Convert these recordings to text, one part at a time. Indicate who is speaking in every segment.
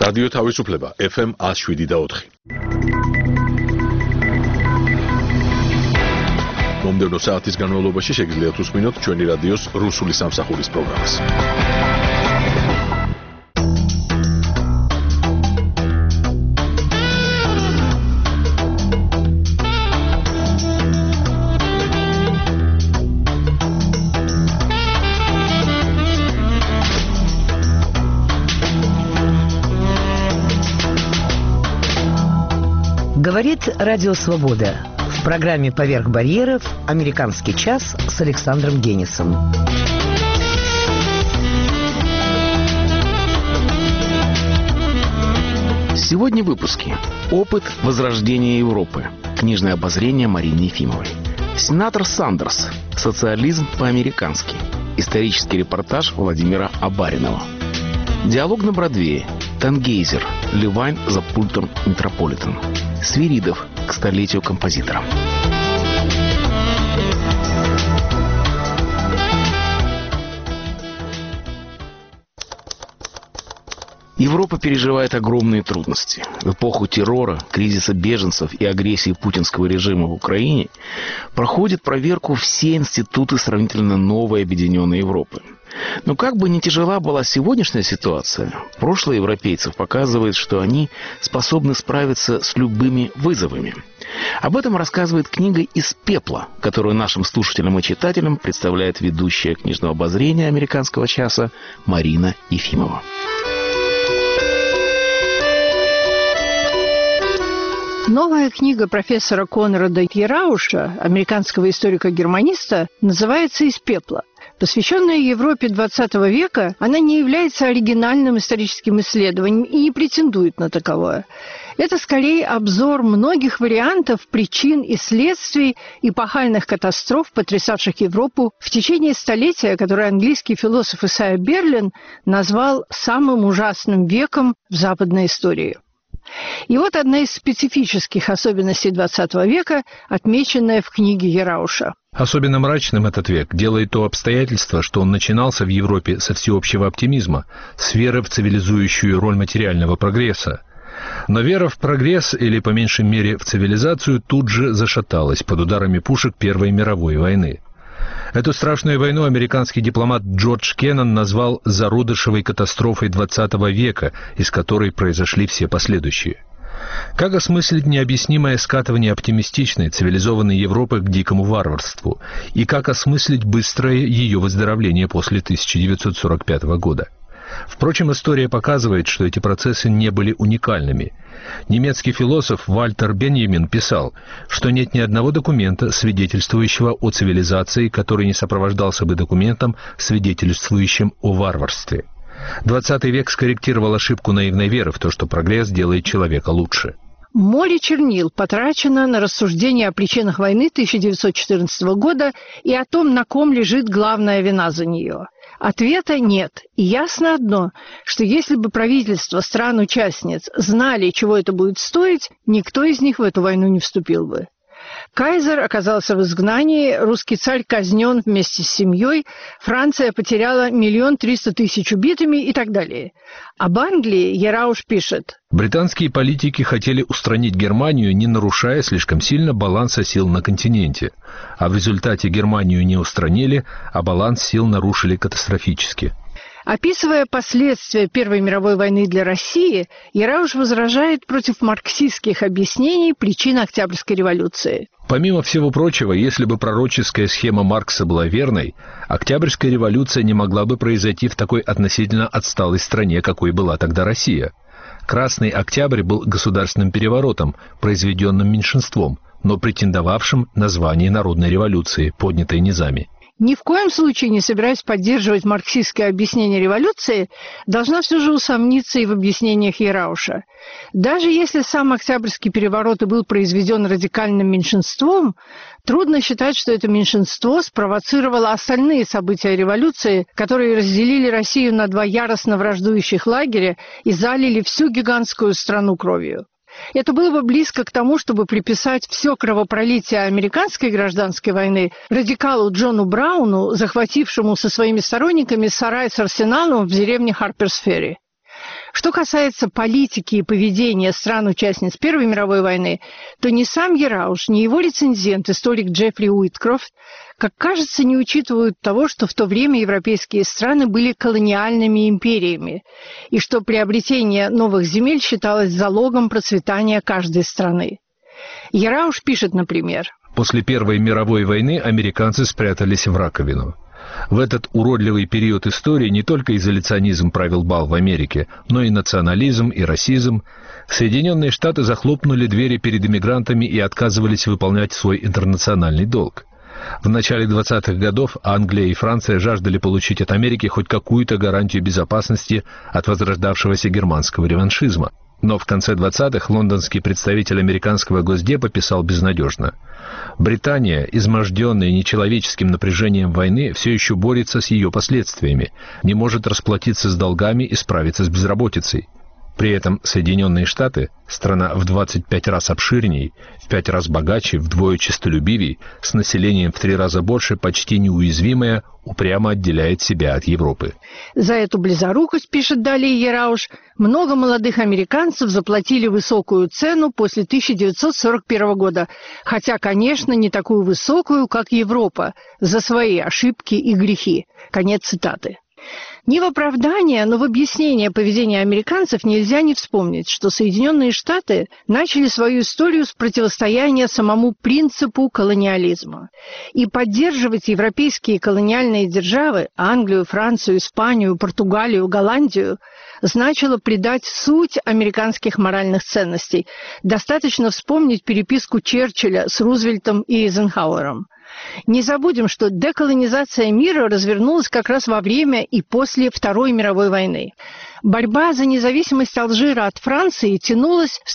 Speaker 1: რადიო თავისუფლება FM 107.4. მომდევნო საათის განმავლობაში შეგიძლიათ უსმინოთ ჩვენი რადიოს რუსული სამსახურის პროგრამას.
Speaker 2: Говорит Радио Свобода. В программе «Поверх барьеров» «Американский час» с Александром Генисом.
Speaker 3: Сегодня в выпуске. Опыт возрождения Европы. Книжное обозрение Марины Ефимовой. Сенатор Сандерс. Социализм по-американски. Исторический репортаж Владимира Абаринова. Диалог на Бродвее. Тангейзер. Левайн за пультом Метрополитен. Свиридов к столетию композитора. Европа переживает огромные трудности. В эпоху террора, кризиса беженцев и агрессии путинского режима в Украине проходят проверку все институты сравнительно новой объединенной Европы. Но как бы ни тяжела была сегодняшняя ситуация, прошлое европейцев показывает, что они способны справиться с любыми вызовами. Об этом рассказывает книга «Из пепла», которую нашим слушателям и читателям представляет ведущая книжного обозрения «Американского часа» Марина Ефимова.
Speaker 4: Новая книга профессора Конрада Ярауша, американского историка-германиста, называется «Из пепла». Посвященная Европе XX века, она не является оригинальным историческим исследованием и не претендует на таковое. Это скорее обзор многих вариантов причин и следствий эпохальных катастроф, потрясавших Европу в течение столетия, которое английский философ Исайя Берлин назвал самым ужасным веком в западной истории. И вот одна из специфических особенностей XX века, отмеченная в книге Ярауша.
Speaker 5: Особенно мрачным этот век делает то обстоятельство, что он начинался в Европе со всеобщего оптимизма, с веры в цивилизующую роль материального прогресса. Но вера в прогресс, или по меньшей мере в цивилизацию, тут же зашаталась под ударами пушек Первой мировой войны. Эту страшную войну американский дипломат Джордж Кеннон назвал зародышевой катастрофой XX века, из которой произошли все последующие. Как осмыслить необъяснимое скатывание оптимистичной, цивилизованной Европы к дикому варварству? И как осмыслить быстрое ее выздоровление после 1945 года? Впрочем, история показывает, что эти процессы не были уникальными. Немецкий философ Вальтер Беньямин писал, что нет ни одного документа, свидетельствующего о цивилизации, который не сопровождался бы документом, свидетельствующим о варварстве. 20 век скорректировал ошибку наивной веры в то, что прогресс делает человека лучше.
Speaker 4: Море чернил потрачено на рассуждения о причинах войны 1914 года и о том, на ком лежит главная вина за нее. Ответа нет. И ясно одно, что если бы правительства стран-участниц знали, чего это будет стоить, никто из них в эту войну не вступил бы. Кайзер оказался в изгнании, русский царь казнен вместе с семьей, Франция потеряла 1 300 000 убитыми и так далее. Об Англии Ярауш пишет:
Speaker 5: британские политики хотели устранить Германию, не нарушая слишком сильно баланса сил на континенте. А в результате Германию не устранили, а баланс сил нарушили катастрофически.
Speaker 4: Описывая последствия Первой мировой войны для России, Ярауш возражает против марксистских объяснений причин Октябрьской революции.
Speaker 5: Помимо всего прочего, если бы пророческая схема Маркса была верной, Октябрьская революция не могла бы произойти в такой относительно отсталой стране, какой была тогда Россия. Красный Октябрь был государственным переворотом, произведенным меньшинством, но претендовавшим на звание народной революции, поднятой низами.
Speaker 4: Ни в коем случае не собираясь поддерживать марксистское объяснение революции, должна все же усомниться и в объяснениях Ярауша. Даже если сам Октябрьский переворот и был произведен радикальным меньшинством, трудно считать, что это меньшинство спровоцировало остальные события революции, которые разделили Россию на два яростно враждующих лагеря и залили всю гигантскую страну кровью. Это было бы близко к тому, чтобы приписать все кровопролитие американской гражданской войны радикалу Джону Брауну, захватившему со своими сторонниками сарай с арсеналом в деревне Харперс-Ферри. Что касается политики и поведения стран-участниц Первой мировой войны, то ни сам Ярауш, ни его рецензент, историк Джеффри Уиткрофт, как кажется, не учитывают того, что в то время европейские страны были колониальными империями, и что приобретение новых земель считалось залогом процветания каждой страны. Ярауш пишет, например:
Speaker 5: «После Первой мировой войны американцы спрятались в раковину. В этот уродливый период истории не только изоляционизм правил бал в Америке, но и национализм, и расизм. Соединенные Штаты захлопнули двери перед иммигрантами и отказывались выполнять свой интернациональный долг. В начале 20-х годов Англия и Франция жаждали получить от Америки хоть какую-то гарантию безопасности от возрождавшегося германского реваншизма. Но в конце 20-х лондонский представитель американского Госдепа писал безнадежно: «Британия, изможденная нечеловеческим напряжением войны, все еще борется с ее последствиями, не может расплатиться с долгами и справиться с безработицей». При этом Соединенные Штаты, страна в 25 раз обширней, в 5 раз богаче, вдвое честолюбивей, с населением в 3 раза больше, почти неуязвимая, упрямо отделяет себя от Европы.
Speaker 4: За эту близорукость, пишет далее Ярауш, много молодых американцев заплатили высокую цену после 1941 года, хотя, конечно, не такую высокую, как Европа, за свои ошибки и грехи. Конец цитаты. Не в оправдание, но в объяснение поведения американцев нельзя не вспомнить, что Соединенные Штаты начали свою историю с противостояния самому принципу колониализма. И поддерживать европейские колониальные державы, Англию, Францию, Испанию, Португалию, Голландию, значило предать суть американских моральных ценностей. Достаточно вспомнить переписку Черчилля с Рузвельтом и Эйзенхауэром. Не забудем, что деколонизация мира развернулась как раз во время и после Второй мировой войны. Борьба за независимость Алжира от Франции тянулась с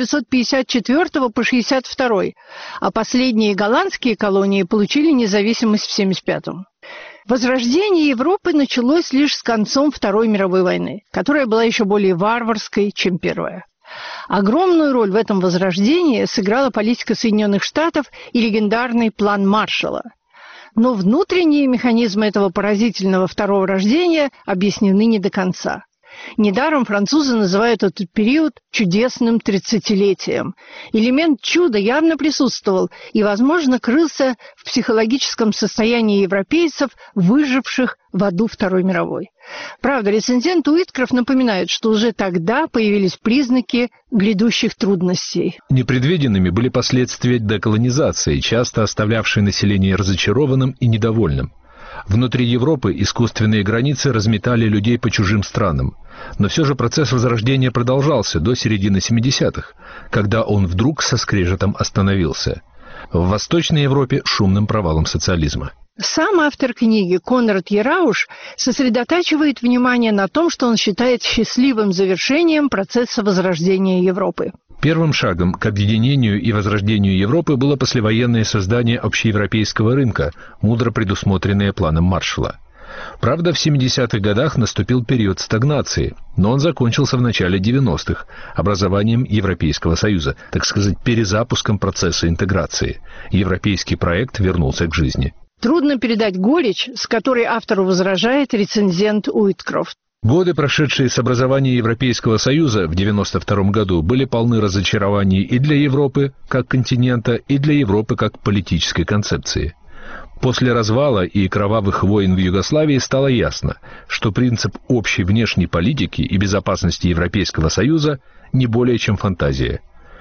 Speaker 4: 1954 по 1962, а последние голландские колонии получили независимость в 1975. Возрождение Европы началось лишь с концом Второй мировой войны, которая была еще более варварской, чем Первая. Огромную роль в этом возрождении сыграла политика Соединенных Штатов и легендарный план Маршалла. Но внутренние механизмы этого поразительного второго рождения объяснены не до конца. Недаром французы называют этот период чудесным 30-летием. Элемент чуда явно присутствовал и, возможно, крылся в психологическом состоянии европейцев, выживших в аду Второй мировой. Правда, рецензент Уиткрофт напоминает, что уже тогда появились признаки грядущих трудностей.
Speaker 5: Непредвиденными были последствия деколонизации, часто оставлявшие население разочарованным и недовольным. Внутри Европы искусственные границы разметали людей по чужим странам. Но все же процесс возрождения продолжался до середины 70-х, когда он вдруг со скрежетом остановился. В Восточной Европе шумным провалом социализма.
Speaker 4: Сам автор книги Конрад Ярауш сосредотачивает внимание на том, что он считает счастливым завершением процесса возрождения Европы.
Speaker 5: Первым шагом к объединению и возрождению Европы было послевоенное создание общеевропейского рынка, мудро предусмотренное планом Маршалла. Правда, в 70-х годах наступил период стагнации, но он закончился в начале 90-х образованием Европейского Союза, так сказать, перезапуском процесса интеграции. Европейский проект вернулся к жизни.
Speaker 4: Трудно передать горечь, с которой автору возражает рецензент Уиткрофт.
Speaker 5: Годы, прошедшие с образования Европейского Союза в 1992 году, были полны разочарований и для Европы как континента, и для Европы как политической концепции. После развала и кровавых войн в Югославии стало ясно, что принцип общей внешней политики и безопасности Европейского Союза не более чем фантазия.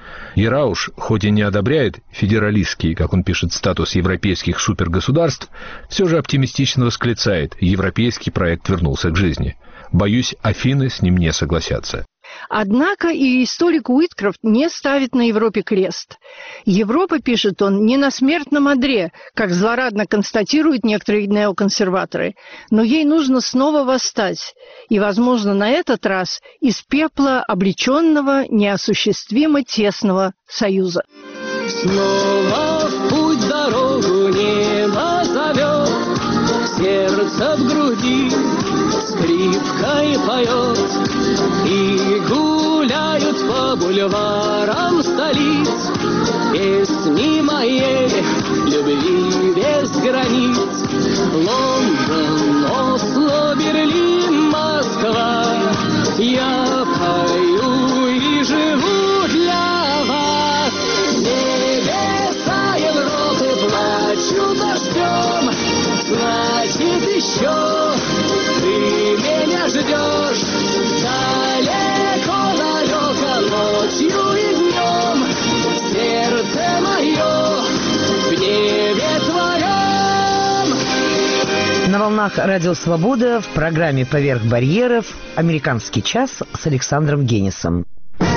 Speaker 5: Ярауш, хоть и не одобряет федералистский, как он пишет, статус европейских супергосударств, все же оптимистично восклицает: европейский проект вернулся к жизни. Боюсь, Афины с ним не согласятся.
Speaker 4: Однако и историк Уиткрофт не ставит на Европе крест. Европа, пишет он, не на смертном одре, как злорадно констатируют некоторые неоконсерваторы, но ей нужно снова восстать, и, возможно, на этот раз из пепла обреченного неосуществимо тесного союза.
Speaker 6: Снова в путь дорогу небо зовет, сердце в груди скрипкой поет, и гуляют по бульварам столиц песни моей любви без границ. Лондон, Осло, Берлин, Москва, я значит еще ты меня ждешь. Далеко-далеко ночью и днем сердце мое в небе твоем.
Speaker 2: На волнах Радио Свобода в программе «Поверх барьеров» «Американский час» с Александром Генисом.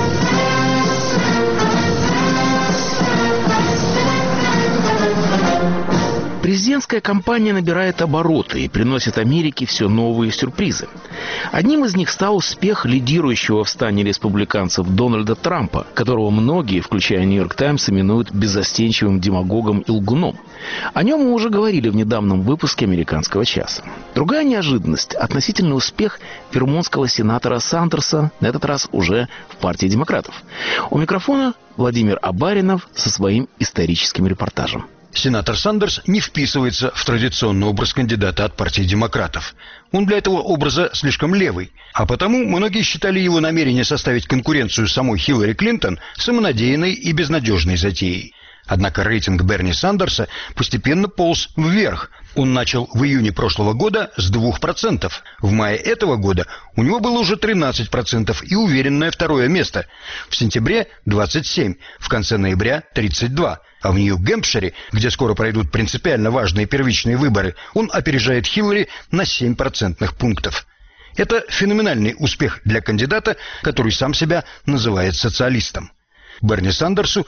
Speaker 3: Президентская кампания набирает обороты и приносит Америке все новые сюрпризы. Одним из них стал успех лидирующего в стане республиканцев Дональда Трампа, которого многие, включая «Нью-Йорк Таймс», именуют беззастенчивым демагогом и лгуном. О нем мы уже говорили в недавнем выпуске «Американского часа». Другая неожиданность – относительный успех вермонтского сенатора Сандерса, на этот раз уже в партии демократов. У микрофона Владимир Абаринов со своим историческим репортажем.
Speaker 7: Сенатор Сандерс не вписывается в традиционный образ кандидата от партии демократов. Он для этого образа слишком левый, а потому многие считали его намерение составить конкуренцию самой Хиллари Клинтон самонадеянной и безнадежной затеей. Однако рейтинг Берни Сандерса постепенно полз вверх. Он начал в июне прошлого года с 2%. В мае этого года у него было уже 13% и уверенное второе место. В сентябре – 27%, в конце ноября – 32%. А в Нью-Гэмпшире, где скоро пройдут принципиально важные первичные выборы, он опережает Хиллари на 7 процентных пунктов. Это феноменальный успех для кандидата, который сам себя называет социалистом. Берни Сандерсу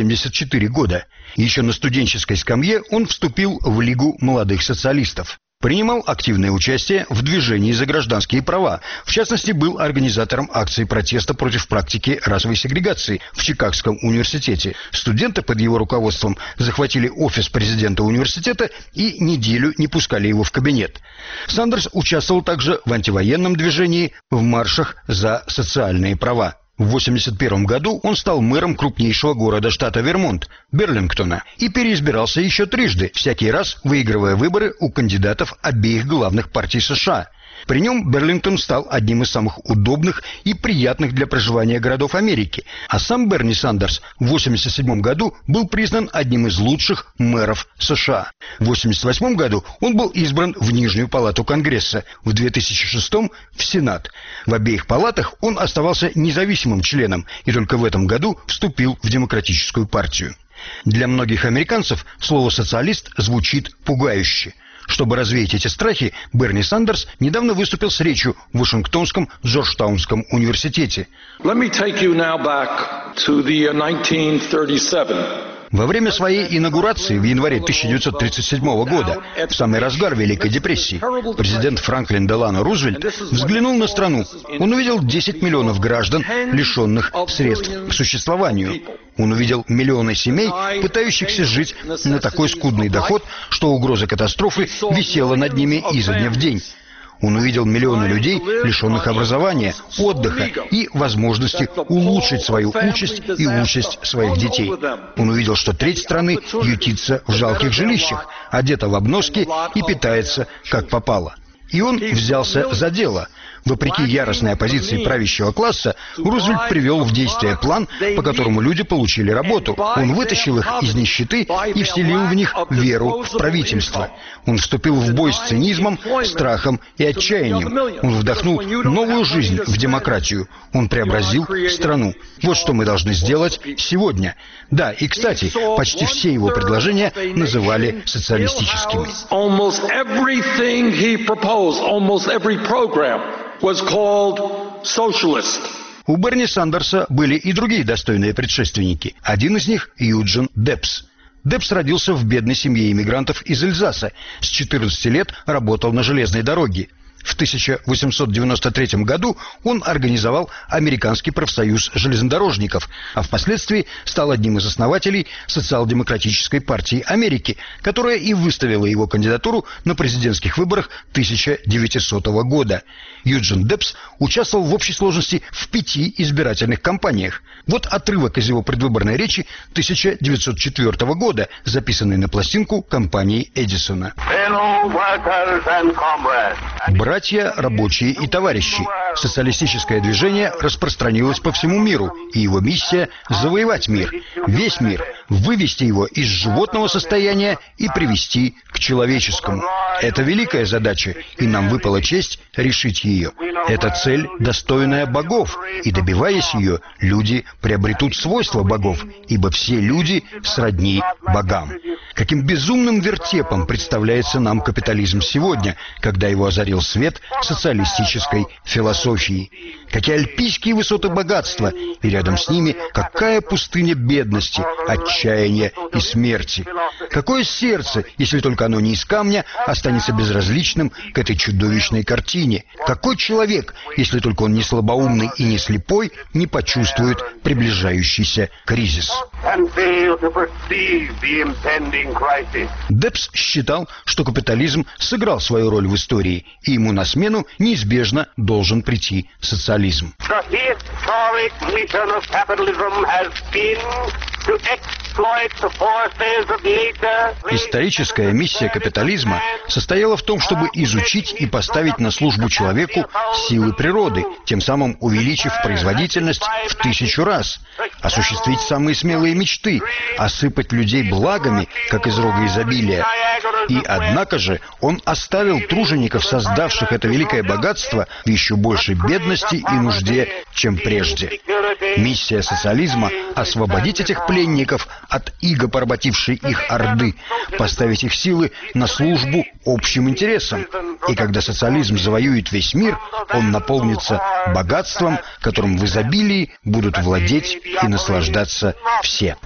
Speaker 7: 74 года. Еще на студенческой скамье он вступил в Лигу молодых социалистов. Принимал активное участие в движении за гражданские права. В частности, был организатором акции протеста против практики расовой сегрегации в Чикагском университете. Студенты под его руководством захватили офис президента университета и неделю не пускали его в кабинет. Сандерс участвовал также в антивоенном движении, в маршах за социальные права. В 1981 году он стал мэром крупнейшего города штата Вермонт, Берлингтона, и переизбирался еще трижды, всякий раз выигрывая выборы у кандидатов обеих главных партий США. При нем Берлингтон стал одним из самых удобных и приятных для проживания городов Америки, а сам Берни Сандерс в 1987 году был признан одним из лучших мэров США. В 1988 году он был избран в Нижнюю палату Конгресса, в 2006 – в Сенат. В обеих палатах он оставался независимым членом и только в этом году вступил в Демократическую партию. Для многих американцев слово «социалист» звучит пугающе. Чтобы развеять эти страхи, Берни Сандерс недавно выступил с речью в Вашингтонском Джорджтаунском университете. Во время своей инаугурации в январе 1937 года, в самый разгар Великой депрессии, президент Франклин Делано Рузвельт взглянул на страну. Он увидел 10 миллионов граждан, лишенных средств к существованию. Он увидел миллионы семей, пытающихся жить на такой скудный доход, что угроза катастрофы висела над ними изо дня в день. Он увидел миллионы людей, лишенных образования, отдыха и возможности улучшить свою участь и участь своих детей. Он увидел, что треть страны ютится в жалких жилищах, одета в обноски и питается как попало. И он взялся за дело. Вопреки яростной оппозиции правящего класса, Рузвельт привел в действие план, по которому люди получили работу. Он вытащил их из нищеты и вселил в них веру в правительство. Он вступил в бой с цинизмом, страхом и отчаянием. Он вдохнул новую жизнь в демократию. Он преобразил страну. Вот что мы должны сделать сегодня. Да, и, кстати, почти все его предложения называли социалистическими. У Берни Сандерса были и другие достойные предшественники. Один из них – Юджин Депс. Депс родился в бедной семье иммигрантов из Эльзаса. С 14 лет работал на железной дороге. В 1893 году он организовал Американский профсоюз железнодорожников, а впоследствии стал одним из основателей Социал-демократической партии Америки, которая и выставила его кандидатуру на президентских выборах 1900 года. Юджин Депс участвовал в общей сложности в 5 избирательных кампаниях. Вот отрывок из его предвыборной речи 1904 года, записанный на пластинку компании Эдисона. Братья, рабочие и товарищи, социалистическое движение распространилось по всему миру, и его миссия – завоевать мир, весь мир, вывести его из животного состояния и привести к человеческому. Это великая задача, и нам выпала честь решить ее. Это цель, достойная богов, и, добиваясь ее, люди приобретут свойства богов, ибо все люди сродни богам. Каким безумным вертепом представляется нам капитализм сегодня, когда его озарил свет социалистической философии. Какие альпийские высоты богатства, и рядом с ними какая пустыня бедности, отчаяния и смерти. Какое сердце, если только оно не из камня, останется безразличным к этой чудовищной картине? Какой человек, если только он не слабоумный и не слепой, не почувствует приближающийся кризис? Депс считал, что капитализм сыграл свою роль в истории, и ему на смену неизбежно должен прийти социализм. Историческая миссия капитализма состояла в том, чтобы изучить и поставить на службу человеку силы природы, тем самым увеличив производительность в 1000 раз, осуществить самые смелые мечты, осыпать людей благами, как из рога изобилия. И однако же он оставил тружеников, создавших это великое богатство, в еще большей бедности и нужде, чем прежде. Миссия социализма – освободить этих пленников от иго поработившей их орды, поставить их силы на службу общим интересам. И когда социализм завоюет весь мир, он наполнится богатством, которым в изобилии будут владеть и наслаждаться все.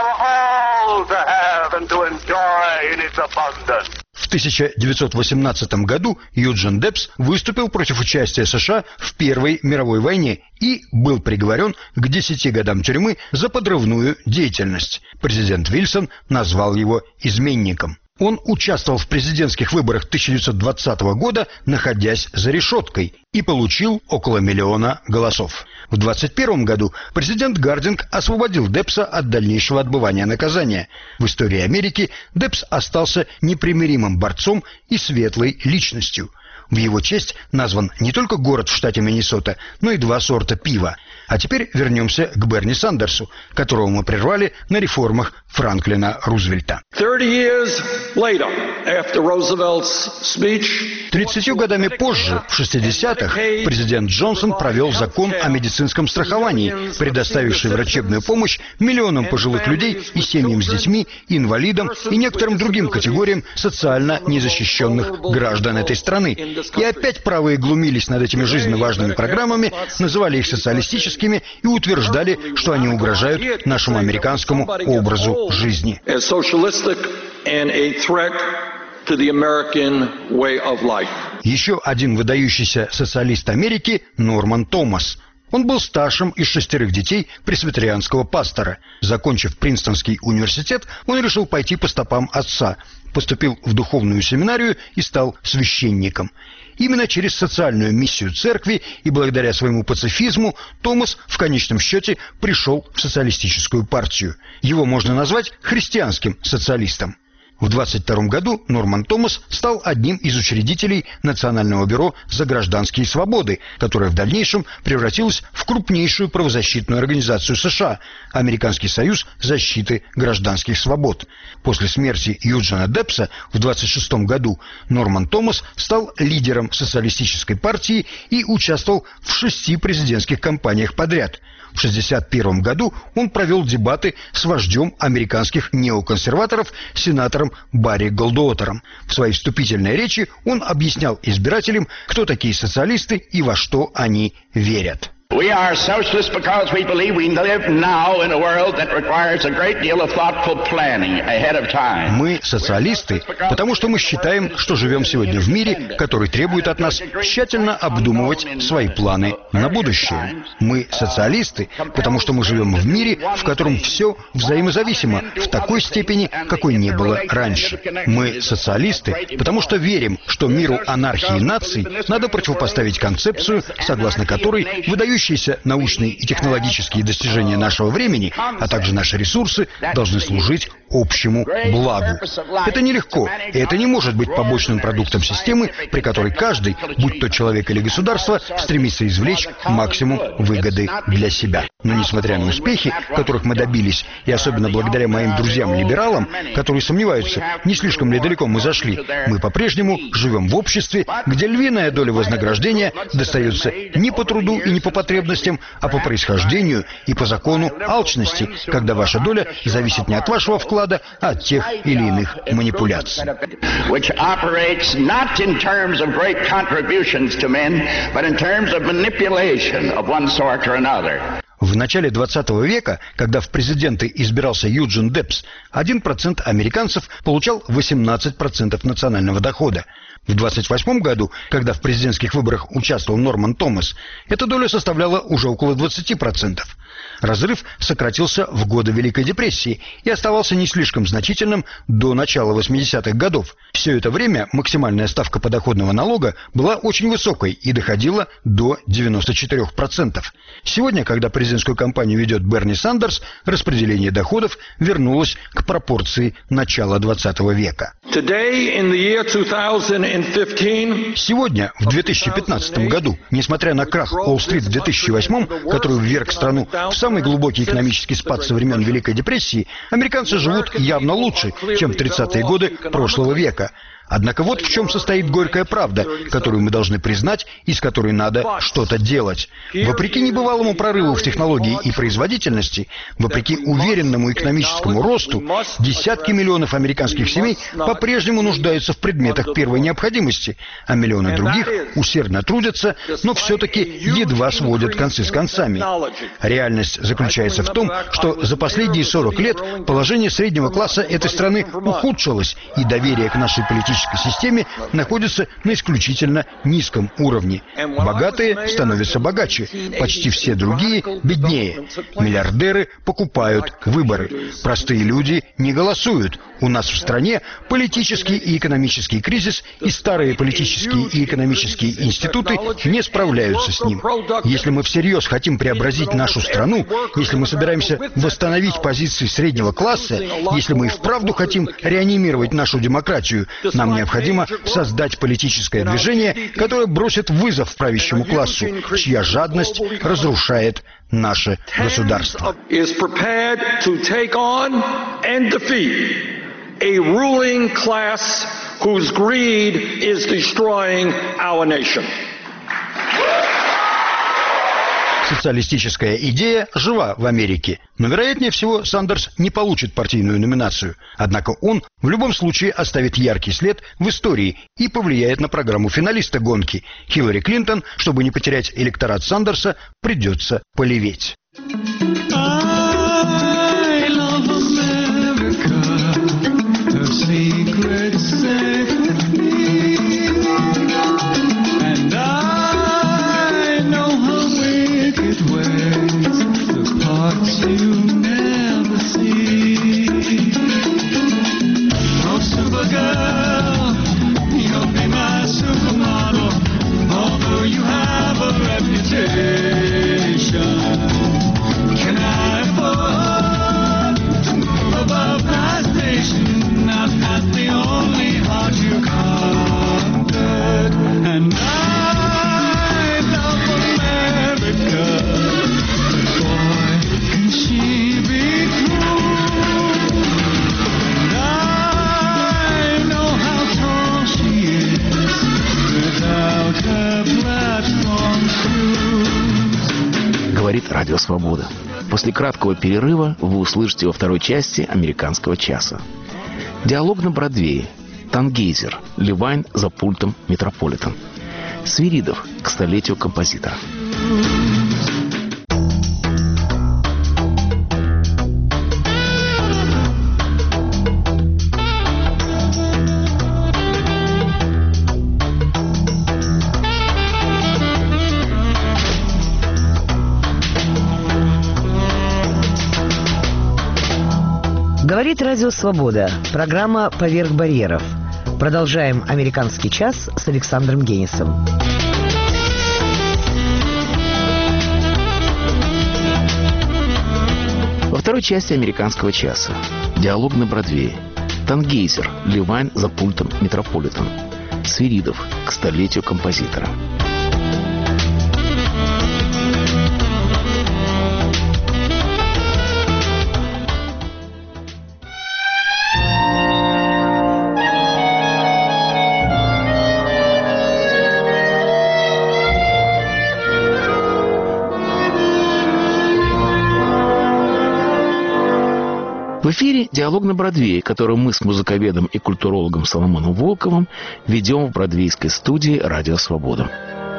Speaker 7: В 1918 году Юджин Депс выступил против участия США в Первой мировой войне и был приговорен к 10 годам тюрьмы за подрывную деятельность. Президент Вильсон назвал его изменником. Он участвовал в президентских выборах 1920 года, находясь за решеткой, и получил около 1 миллиона голосов. В 1921 году президент Гардинг освободил Депса от дальнейшего отбывания наказания. В истории Америки Депс остался непримиримым борцом и светлой личностью. В его честь назван не только город в штате Миннесота, но и 2 сорта пива. А теперь вернемся к Берни Сандерсу, которого мы прервали на реформах Франклина Рузвельта. 30 годами позже, в 60-х, президент Джонсон провел закон о медицинском страховании, предоставивший врачебную помощь миллионам пожилых людей и семьям с детьми, инвалидам и некоторым другим категориям социально незащищенных граждан этой страны. И опять правые глумились над этими жизненно важными программами, называли их социалистическими и утверждали, что они угрожают нашему американскому образу жизни. Еще один выдающийся социалист Америки – Норман Томас. Он был старшим из 6 детей пресвитерианского пастора. Закончив Принстонский университет, он решил пойти по стопам отца, поступил в духовную семинарию и стал священником. Именно через социальную миссию церкви и благодаря своему пацифизму Томас в конечном счете пришел в социалистическую партию. Его можно назвать христианским социалистом. В 1922 году Норман Томас стал одним из учредителей Национального бюро за гражданские свободы, которое в дальнейшем превратилось в крупнейшую правозащитную организацию США – Американский союз защиты гражданских свобод. После смерти Юджина Депса в 1926 году Норман Томас стал лидером социалистической партии и участвовал в 6 президентских кампаниях подряд. В 1961 году он провел дебаты с вождем американских неоконсерваторов, сенатором Барри Голдуотером. В своей вступительной речи он объяснял избирателям, кто такие социалисты и во что они верят.
Speaker 8: We are socialists because we believe we live now in a world that requires a great deal of thoughtful planning ahead of time.
Speaker 7: Мы социалисты, потому что мы считаем, что живем сегодня в мире, который требует от нас тщательно обдумывать свои планы на будущее. Мы социалисты, потому что мы живем в мире, в котором все взаимозависимо в такой степени, какой не было раньше. Мы социалисты, потому что верим, что миру анархии наций надо противопоставить концепцию, согласно которой выдающиеся научные и технологические достижения нашего времени, а также наши ресурсы, должны служить общему благу. Это нелегко, и это не может быть побочным продуктом системы, при которой каждый, будь то человек или государство, стремится извлечь максимум выгоды для себя. Но несмотря на успехи, которых мы добились, и особенно благодаря моим друзьям-либералам, которые сомневаются, не слишком ли далеко мы зашли, мы по-прежнему живем в обществе, где львиная доля вознаграждения достается не по труду и не по потребностям, а по происхождению и по закону алчности, когда ваша доля зависит не от вашего вклада, а от тех или иных манипуляций. В начале 20 века, когда в президенты избирался Юджин Депс, 1% американцев получал 18% национального дохода. В 28 году, когда в президентских выборах участвовал Норман Томас, эта доля составляла уже около 20%. Разрыв сократился в годы Великой депрессии и оставался не слишком значительным до начала 80-х годов. Все это время максимальная ставка подоходного налога была очень высокой и доходила до 94%. Сегодня, когда президентскую кампанию ведет Берни Сандерс, распределение доходов вернулось к пропорции начала 20 века. Сегодня, в 2015 году, несмотря на крах Уолл-стрит в 2008, который вверг страну в самый глубокий экономический спад со времен Великой депрессии, американцы живут явно лучше, чем в 30-е годы прошлого века. Однако вот в чем состоит горькая правда, которую мы должны признать и с которой надо что-то делать. Вопреки небывалому прорыву в технологии и производительности, вопреки уверенному экономическому росту, десятки миллионов американских семей по-прежнему нуждаются в предметах первой необходимости, а миллионы других усердно трудятся, но все-таки едва сводят концы с концами. Реальность заключается в том, что за последние 40 лет положение среднего класса этой страны ухудшилось, и доверие к нашей политической системе находится на исключительно низком уровне. Богатые становятся богаче, почти все другие беднее. Миллиардеры покупают выборы. Простые люди не голосуют. У нас в стране политический и экономический кризис, и старые политические и экономические институты не справляются с ним. Если мы всерьез хотим преобразить нашу страну, если мы собираемся восстановить позиции среднего класса, если мы и вправду хотим реанимировать нашу демократию, нам необходимо создать политическое движение, которое бросит вызов правящему классу, чья жадность разрушает наше государство. Социалистическая идея жива в Америке, но, вероятнее всего, Сандерс не получит партийную номинацию. Однако он в любом случае оставит яркий след в истории и повлияет на программу финалиста гонки. Хиллари Клинтон, чтобы не потерять электорат Сандерса, придется полеветь. Говорит Радио Свобода. После краткого перерыва вы услышите во второй части «Американского часа». Диалог на Бродвее. Тангейзер. Левайн за пультом Метрополитен. Свиридов к столетию композитора.
Speaker 2: Говорит Радио Свобода. Программа «Поверх барьеров». Продолжаем «Американский час» с Александром Генисом.
Speaker 3: Во второй части «Американского часа». Диалог на Бродвее. Тангейзер. Левайн за пультом Метрополитен. Свиридов к столетию композитора. В эфире «Диалог на Бродвее», который мы с музыковедом и культурологом Соломоном Волковым ведем в бродвейской студии «Радио Свобода».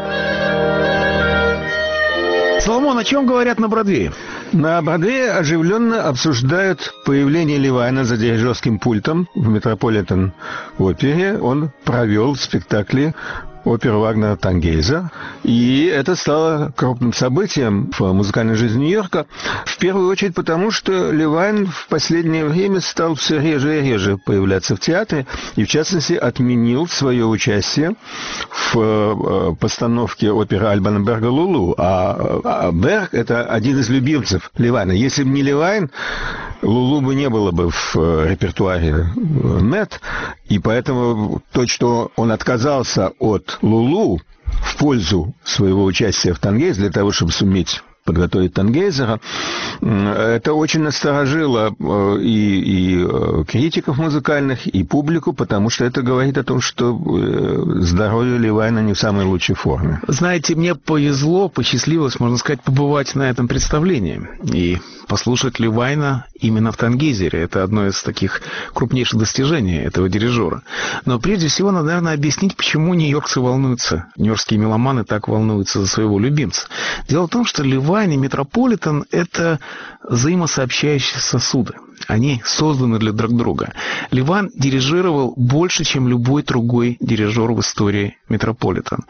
Speaker 3: Соломон, о чем говорят на Бродвее?
Speaker 9: На Бродвее оживленно обсуждают появление Левайна за дирижерским пультом в Метрополитен-опере. Он провел в спектакле оперу Вагнера «Тангейзер». И это стало крупным событием в музыкальной жизни Нью-Йорка. В первую очередь потому, что Левайн в последнее время стал все реже и реже появляться в театре. И, в частности, отменил свое участие в постановке оперы Альбана Берга «Лулу». А Берг – это один из любимцев Левайна. Если бы не Левайн, «Лулу» бы не было бы в репертуаре Мет. И поэтому то, что он отказался от «Лулу» в пользу своего участия в «Тангейз» для того, чтобы суметь подготовить «Тангейзера», это очень насторожило и критиков музыкальных, и публику, потому что это говорит о том, что здоровье Левайна не в самой лучшей форме.
Speaker 3: Знаете, мне повезло, посчастливилось, можно сказать, побывать на этом представлении и послушать Левайна именно в «Тангейзере». Это одно из таких крупнейших достижений этого дирижера. Но прежде всего надо, наверное, объяснить, почему нью-йоркцы волнуются, нью-йоркские меломаны так волнуются за своего любимца. Дело в том, что Левайн и Метрополитен – это взаимосообщающие сосуды. Они созданы для друг друга. Левайн дирижировал больше, чем любой другой дирижер в истории Метрополитен.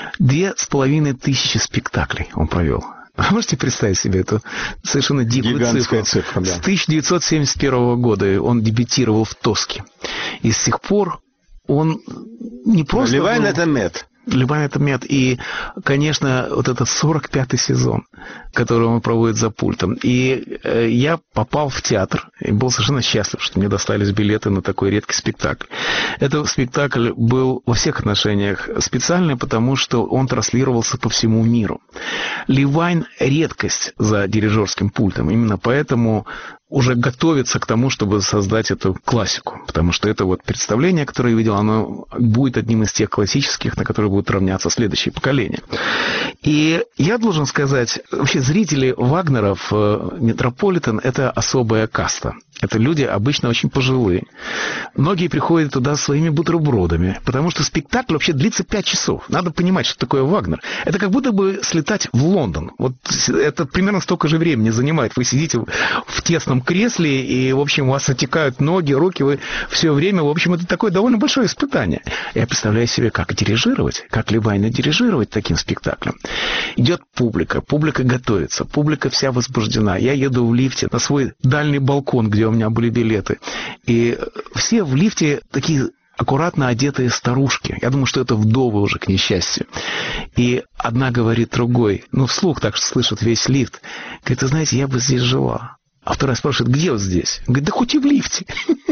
Speaker 3: 2500 спектаклей он провел. Вы можете представить себе эту совершенно дикую цифру?
Speaker 9: Да.
Speaker 3: С 1971 года он дебютировал в «Тоске». И с тех пор он не просто...
Speaker 9: Левайн – это Мет.
Speaker 3: Левайн – это Мет. И, конечно, вот этот 45-й сезон, который он проводит за пультом. И я попал в театр и был совершенно счастлив, что мне достались билеты на такой редкий спектакль. Этот спектакль был во всех отношениях специальный, потому что он транслировался по всему миру. Левайн – редкость за дирижерским пультом. Именно поэтому уже готовится к тому, чтобы создать эту классику. Потому что это вот представление, которое я видел, оно будет одним из тех классических, на которые будут равняться следующие поколения. И я должен сказать, вообще зрители Вагнера в Метрополитен – это особая каста. Это люди обычно очень пожилые. Многие приходят туда своими бутербродами, потому что спектакль вообще длится 5 часов. Надо понимать, что такое Вагнер. Это как будто бы слетать в Лондон. Вот это примерно столько же времени занимает. Вы сидите в тесном кресле, и, в общем, у вас отекают ноги, руки, вы все время, в общем, это такое довольно большое испытание. Я представляю себе, как дирижировать, как Левайна дирижировать таким спектаклем. Идет публика готовится, публика вся возбуждена. Я еду в лифте на свой дальний балкон, где у меня были билеты. И все в лифте такие аккуратно одетые старушки. Я думаю, что это вдовы уже, к несчастью. И одна говорит другой, вслух так что слышит весь лифт. Говорит, ты знаете, я бы здесь жила. А вторая спрашивает, где вот здесь? Говорит, да хоть и в лифте.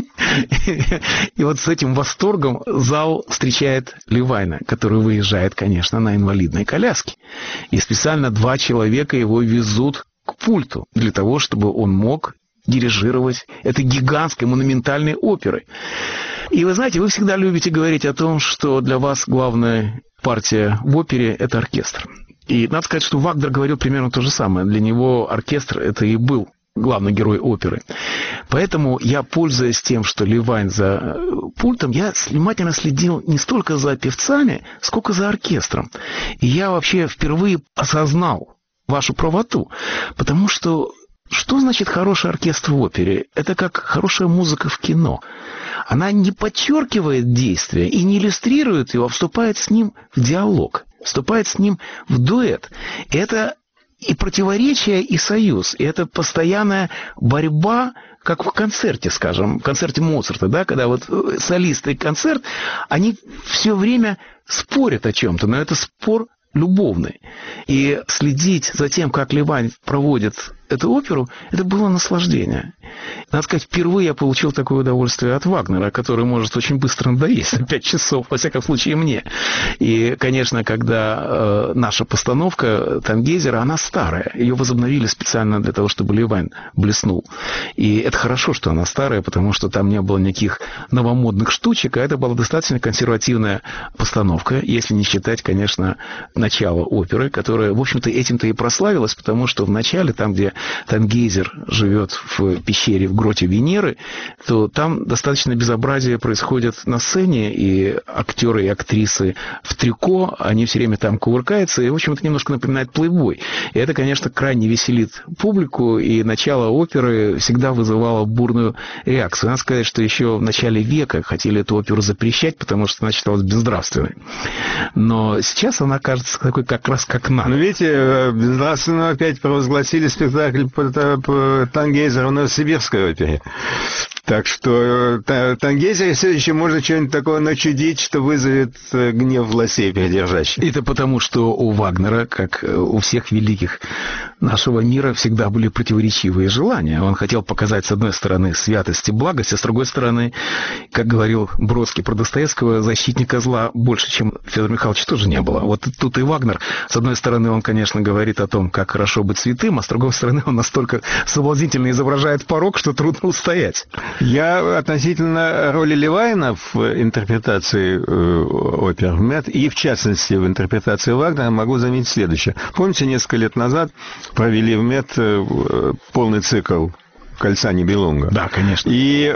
Speaker 3: И вот с этим восторгом зал встречает Левайна, который выезжает, конечно, на инвалидной коляске. И специально 2 человека его везут к пульту для того, чтобы он мог дирижировать этой гигантской монументальной оперой. И вы знаете, вы всегда любите говорить о том, что для вас главная партия в опере – это оркестр. И надо сказать, что Вагнер говорил примерно то же самое. Для него оркестр – это и был главный герой оперы. Поэтому я, пользуясь тем, что Левайн за пультом, я внимательно следил не столько за певцами, сколько за оркестром. И я вообще впервые осознал вашу правоту, потому что значит хороший оркестр в опере? Это как хорошая музыка в кино. Она не подчеркивает действие и не иллюстрирует его, а вступает с ним в диалог, вступает с ним в дуэт. Это и противоречие, и союз. И это постоянная борьба, как в концерте, скажем, в концерте Моцарта, да, когда вот солист и концерт, они все время спорят о чем-то, но это спор любовный. И следить за тем, как Левайн проводит эту оперу, это было наслаждение. Надо сказать, впервые я получил такое удовольствие от Вагнера, который может очень быстро надоесть на 5 часов, во всяком случае мне. И, конечно, когда наша постановка «Тангейзера», она старая. Ее возобновили специально для того, чтобы Левайн блеснул. И это хорошо, что она старая, потому что там не было никаких новомодных штучек, а это была достаточно консервативная постановка, если не считать, конечно, начало оперы, которая, в общем-то, этим-то и прославилась, потому что в начале, там, где Тангейзер живет в пещере в гроте Венеры, то там достаточно безобразие происходит на сцене, и актеры и актрисы в трико, они все время там кувыркаются, и, в общем, это немножко напоминает плейбой. И это, конечно, крайне веселит публику, и начало оперы всегда вызывало бурную реакцию. Надо сказать, что еще в начале века хотели эту оперу запрещать, потому что она считалась безнравственной. Но сейчас она кажется такой как раз как надо.
Speaker 9: Но видите, безнравственно опять провозгласили спектакль по Тангейзеру в Новосибирской опере. Так что Тангейзер все еще можно что-нибудь такое начудить, что вызовет гнев властей придержащих.
Speaker 3: Это потому, что у Вагнера, как у всех великих нашего мира, всегда были противоречивые желания. Он хотел показать, с одной стороны, святость и благость, а с другой стороны, как говорил Бродский про Достоевского, защитника зла больше, чем Федор Михайлович, тоже не было. Вот тут и Вагнер, с одной стороны, он, конечно, говорит о том, как хорошо быть святым, а с другой стороны, он настолько соблазнительно изображает порок, что трудно устоять.
Speaker 9: Я относительно роли Левайна в интерпретации опер и, в частности, в интерпретации Вагнера могу заметить следующее. Помните, несколько лет назад провели в МЭТ полный цикл «Кольца Нибелунга»?
Speaker 3: Да, конечно.
Speaker 9: И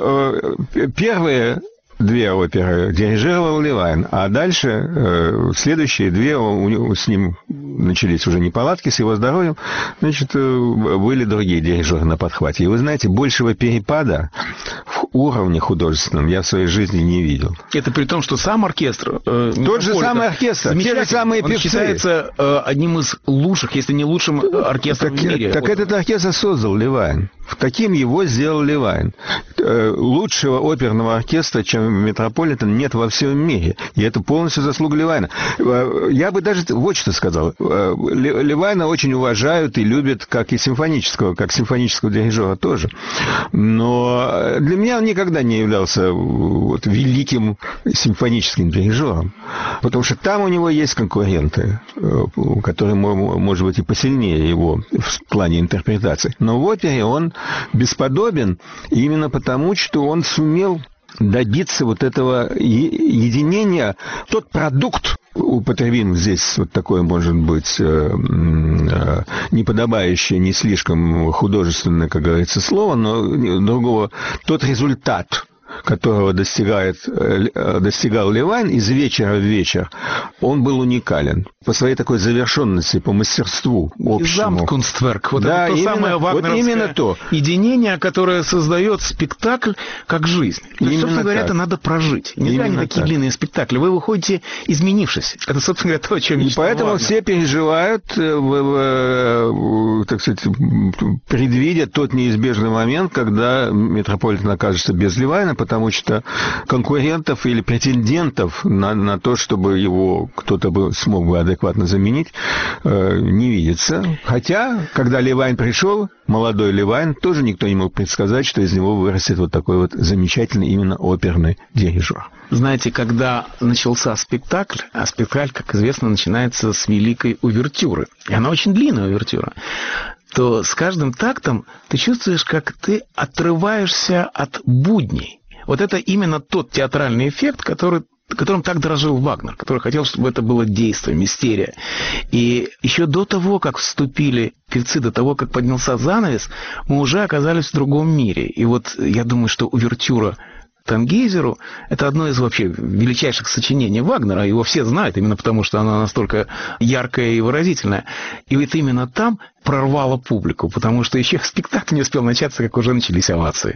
Speaker 9: первые две оперы дирижировал Левайн, а дальше следующие две с ним начались уже неполадки с его здоровьем, значит, были другие дирижеры на подхвате. И вы знаете, большего перепада в уровне художественном я в своей жизни не видел.
Speaker 3: Это при том, что сам оркестр...
Speaker 9: Тот же самый оркестр, те же самые певцы.
Speaker 3: Он считается одним из лучших, если не лучшим оркестром в мире.
Speaker 9: Так этот оркестр создал Левайн. Таким его сделал Левайн. Лучшего оперного оркестра, чем Метрополитен, нет во всем мире. И это полностью заслуга Левайна. Я бы даже вот что сказал. Левайна очень уважают и любят, как симфонического дирижера тоже. Но для меня он никогда не являлся великим симфоническим дирижером. Потому что там у него есть конкуренты, которые, может быть, и посильнее его в плане интерпретации. Но в опере он бесподобен именно потому, что он сумел добиться вот этого единения. Тот продукт, употребим здесь вот такое, может быть, неподобающее, не слишком художественное, как говорится, слово, но другого, тот результат, которого достигал Левайн из вечера в вечер, он был уникален по своей такой завершенности, по мастерству общему.
Speaker 3: Замткунстверк. Вот
Speaker 9: да,
Speaker 3: это то
Speaker 9: именно,
Speaker 3: самое вагнеровское
Speaker 9: именно то.
Speaker 3: единение, которое создает спектакль как жизнь. То есть, собственно говоря, это надо прожить. Не зря они такие длинные спектакли. Вы выходите, изменившись. Это, собственно говоря, то, о чем
Speaker 9: и
Speaker 3: мечтал
Speaker 9: поэтому
Speaker 3: Вагнер.
Speaker 9: все переживают, так сказать, предвидя тот неизбежный момент, когда Метрополитен окажется без Левайна, потому что конкурентов или претендентов на то, чтобы его кто-то смог бы адекватно заменить, не видится. Хотя, когда Левайн пришел, молодой Левайн, тоже никто не мог предсказать, что из него вырастет вот такой вот замечательный именно оперный дирижер.
Speaker 3: Знаете, когда начался спектакль, а спектакль, как известно, начинается с великой увертюры, и она очень длинная увертюра, то с каждым тактом ты чувствуешь, как ты отрываешься от будней. Вот это именно тот театральный эффект, которым так дорожил Вагнер, который хотел, чтобы это было действие, мистерия. И еще до того, как вступили певцы, до того, как поднялся занавес, мы уже оказались в другом мире. И вот я думаю, что увертюра Тангейзеру – это одно из вообще величайших сочинений Вагнера. Его все знают, именно потому, что она настолько яркая и выразительная. И вот именно там прорвало публику, потому что еще спектакль не успел начаться, как уже начались овации.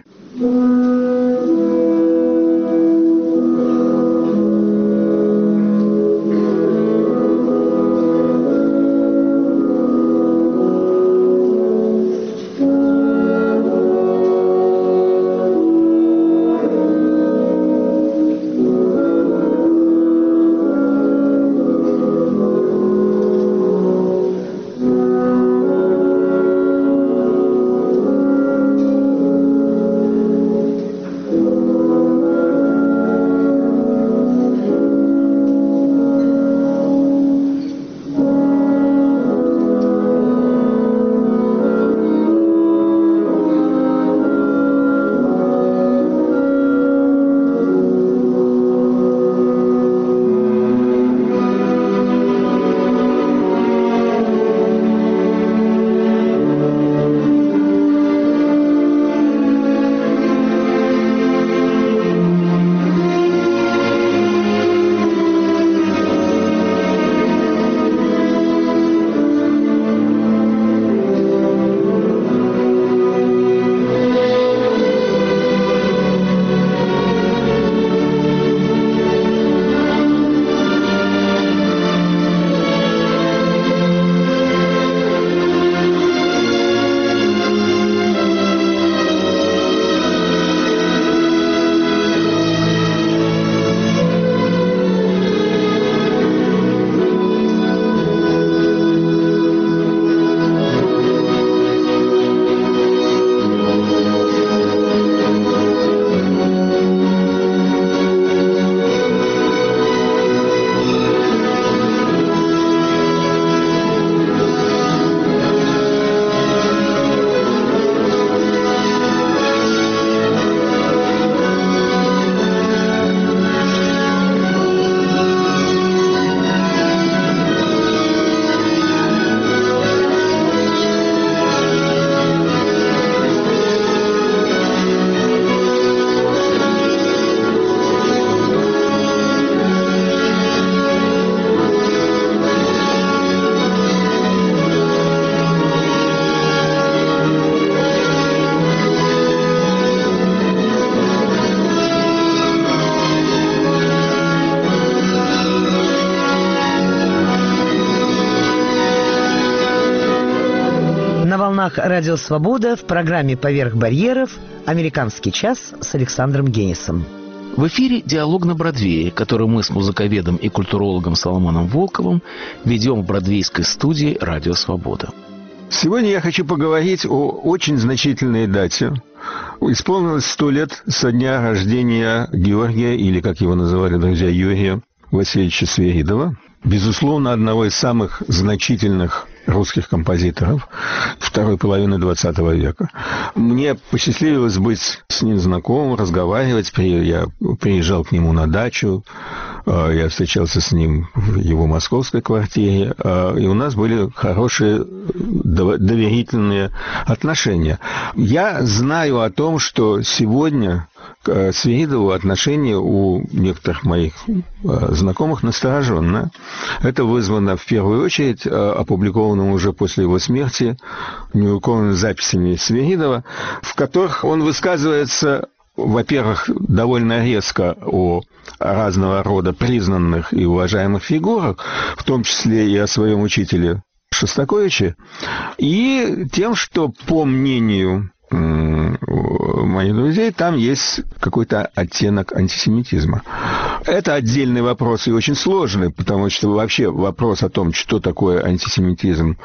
Speaker 2: волнах Радио Свобода в программе «Поверх барьеров» «Американский час» с Александром Генисом.
Speaker 3: В эфире «Диалог на Бродвее», который мы с музыковедом и культурологом Соломоном Волковым ведем в бродвейской студии «Радио Свобода».
Speaker 9: Сегодня я хочу поговорить о очень значительной дате. Исполнилось 100 лет со дня рождения Георгия, или, как его называли друзья, Юрия Васильевича Свиридова. Безусловно, одного из самых значительных русских композиторов второй половины XX века. Мне посчастливилось быть с ним знакомым, разговаривать. Я приезжал к нему на дачу, я встречался с ним в его московской квартире, и у нас были хорошие доверительные отношения. Я знаю о том, что сегодня к Свиридову отношение у некоторых моих знакомых настороженное. Это вызвано в первую очередь опубликованным уже после его смерти неуклонными записями Свиридова, в которых он высказывается, во-первых, довольно резко о разного рода признанных и уважаемых фигурах, в том числе и о своем учителе Шостаковиче, и тем, что, по мнению моих друзей, там есть какой-то оттенок антисемитизма. Это отдельный вопрос и очень сложный, потому что вообще вопрос о том, что такое антисемитизм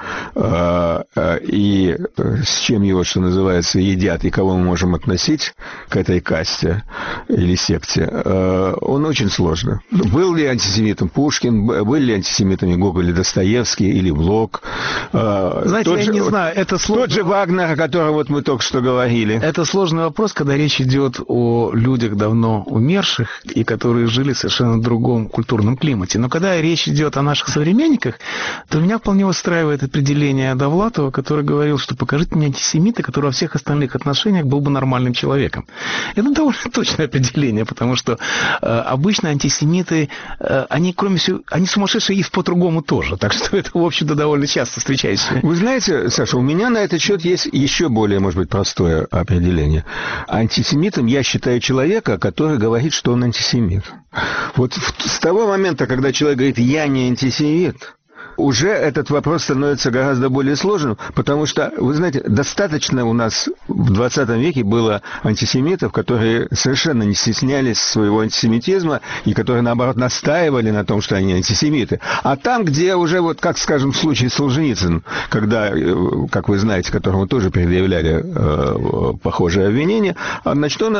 Speaker 9: и с чем его, что называется, едят, и кого мы можем относить к этой касте или секте, он очень сложный. Был ли антисемитом Пушкин, были ли антисемитами Гоголь и Достоевский или Блок?
Speaker 3: Знаете, я не знаю, это сложно.
Speaker 9: Тот же Вагнер, о котором вот мы только что говорили.
Speaker 3: Это сложный вопрос, когда речь идет о людях давно умерших и которые жили в совершенно другом культурном климате. Но когда речь идет о наших современниках, то меня вполне устраивает определение Довлатова, который говорил, что покажите мне антисемита, который во всех остальных отношениях был бы нормальным человеком. Это довольно точное определение, потому что обычно антисемиты, они, кроме всего, они сумасшедшие есть по-другому тоже. Так что это, в общем-то, довольно часто встречается.
Speaker 9: Вы знаете, Саша, у меня на этот счет есть еще более, может быть, простое определение. Антисемитом я считаю человека, который говорит, что он антисемит. Вот с того момента, когда человек говорит «я не антисемит», уже этот вопрос становится гораздо более сложным, потому что, вы знаете, достаточно у нас в 20 веке было антисемитов, которые совершенно не стеснялись своего антисемитизма и которые, наоборот, настаивали на том, что они антисемиты. А там, где уже, вот как, скажем, в случае Солженицын, когда, как вы знаете, которому тоже предъявляли похожие обвинения, значит, он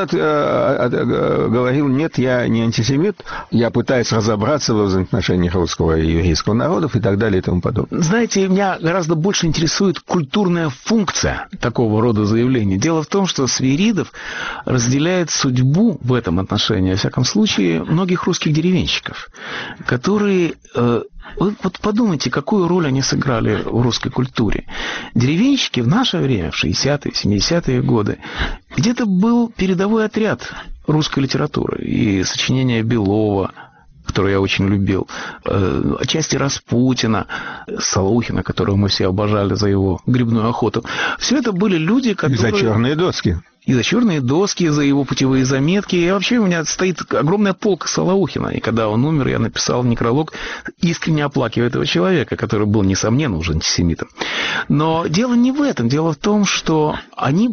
Speaker 9: говорил: нет, я не антисемит, я пытаюсь разобраться в взаимоотношениях русского и еврейского народов и так далее и тому подобное.
Speaker 3: Знаете, меня гораздо больше интересует культурная функция такого рода заявлений. Дело в том, что Свиридов разделяет судьбу в этом отношении, во всяком случае, многих русских деревенщиков, которые... Вы вот подумайте, какую роль они сыграли в русской культуре. Деревенщики в наше время, в 60-е, 70-е годы, где-то был передовой отряд русской литературы. И сочинения Белова, которую я очень любил, отчасти Распутина, Солухина, которого мы все обожали за его грибную охоту. Все это были люди, которые...
Speaker 9: И за черные доски.
Speaker 3: И за черные доски, за его путевые заметки. И вообще у меня стоит огромная полка Солоухина. И когда он умер, я написал некролог, искренне оплакивая этого человека, который был, несомненно, уже антисемитом. Но дело не в этом. Дело в том, что они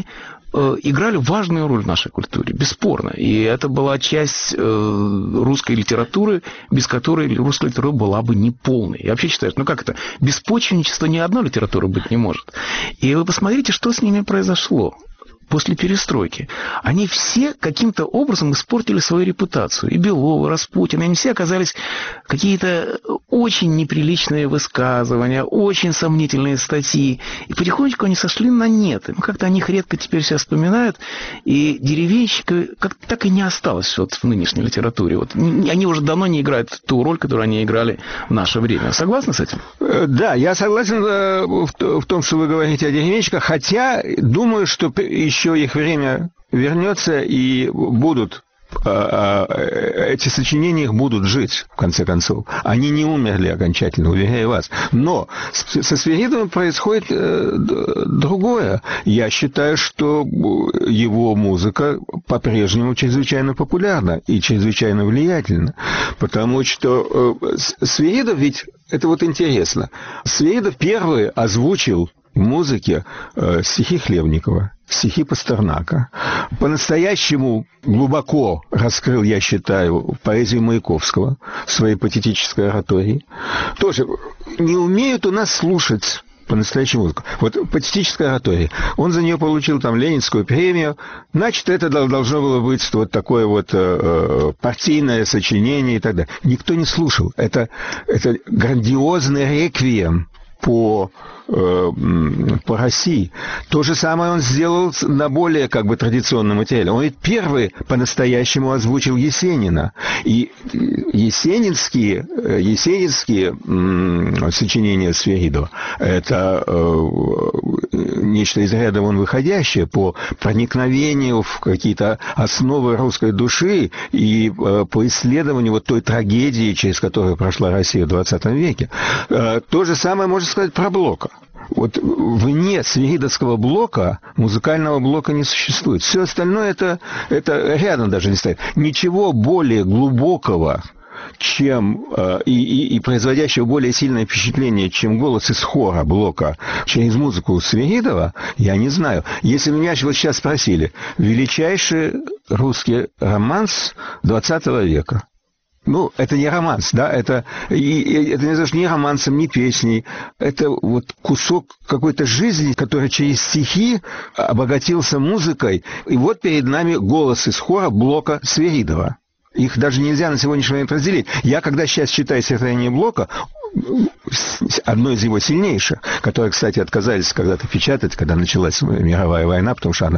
Speaker 3: играли важную роль в нашей культуре, бесспорно. И это была часть русской литературы, без которой русская литература была бы неполной. Я вообще считаю, как это? Без почвенничества ни одной литературы быть не может. И вы посмотрите, что с ними произошло после перестройки. Они все каким-то образом испортили свою репутацию. И Белов, и Распутин. Они все оказались какие-то очень неприличные высказывания, очень сомнительные статьи. И потихонечку они сошли на нет. И как-то о них редко теперь все вспоминают. И деревенщика как-то так и не осталось вот в нынешней литературе. Вот они уже давно не играют ту роль, которую они играли в наше время. Согласны с этим?
Speaker 9: Да, я согласен в том, что вы говорите о деревенщиках, хотя думаю, что еще их время вернется и будут эти сочинения их будут жить, в конце концов. Они не умерли окончательно, уверяю вас. Но со Свиридовым происходит другое. Я считаю, что его музыка по-прежнему чрезвычайно популярна и чрезвычайно влиятельна. Потому что Свиридов ведь, это вот интересно, Свиридов первый озвучил в музыке стихи Хлебникова, стихи Пастернака. По-настоящему глубоко раскрыл, я считаю, поэзию Маяковского в своей патетической оратории. Тоже не умеют у нас слушать по-настоящему музыку. Вот патетическая оратория. Он за нее получил там Ленинскую премию. Значит, это должно было быть вот такое вот партийное сочинение и так далее. Никто не слушал. Это грандиозный реквием по России. То же самое он сделал на более как бы традиционном материале. Он ведь первый по-настоящему озвучил Есенина. И есенинские сочинения Свиридова — это нечто из ряда вон выходящее по проникновению в какие-то основы русской души и по исследованию вот той трагедии, через которую прошла Россия в 20 веке. То же самое можно сказать про Блока. Вот вне свиридовского блока музыкального блока не существует. Все остальное это рядом даже не стоит. Ничего более глубокого, чем и производящего более сильное впечатление, чем голос из хора Блока через музыку Свиридова, я не знаю. Если меня вот сейчас спросили, величайший русский романс 20 века. Ну, это не романс, да, это не назовешь ни романсом, ни песней. Это вот кусок какой-то жизни, который через стихи обогатился музыкой. И вот перед нами голос из хора Блока Свиридова. Их даже нельзя на сегодняшний момент разделить. Я, когда сейчас читаю стихотворение Блока, одно из его сильнейших, которое, кстати, отказались когда-то печатать, когда началась мировая война, потому что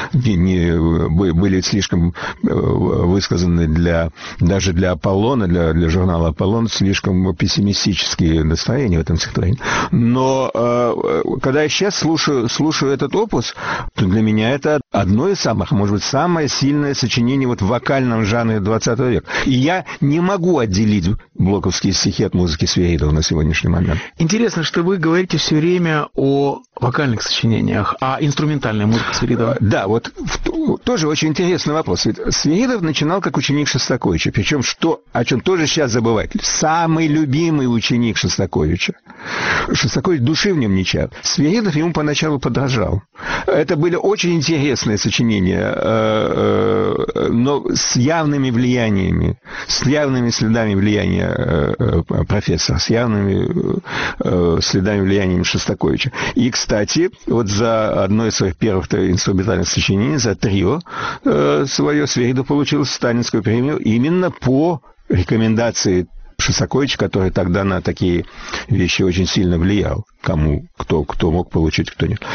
Speaker 9: были слишком высказаны даже для Аполлона, для журнала Аполлон, слишком пессимистические настроения в этом стихотворении. Но когда я сейчас слушаю этот опус, то для меня это одно из самых, может быть, самое сильное сочинение вот в вокальном жанре 20 века. И я не могу отделить блоковские стихи от музыки Свиридова на сегодняшний момент.
Speaker 3: Интересно, что вы говорите все время о вокальных сочинениях, а инструментальная музыка Свиридова?
Speaker 9: Да, вот тоже очень интересный вопрос. Ведь Свиридов начинал как ученик Шостаковича, причем о чем тоже сейчас забывают. Самый любимый ученик Шостаковича. Шостакович души в нем не чаял. Свиридов ему поначалу подражал. Это были очень интересные сочинения, но с явными влияниями, с явными следами влияния профессора, с явными следами влияния Шостаковича. И, кстати, вот за одно из своих первых инструментальных сочинений, за трио свое, Свиридов получил сталинскую премию именно по рекомендации Шостаковича, который тогда на такие вещи очень сильно влиял. Кто мог получить, кто нет.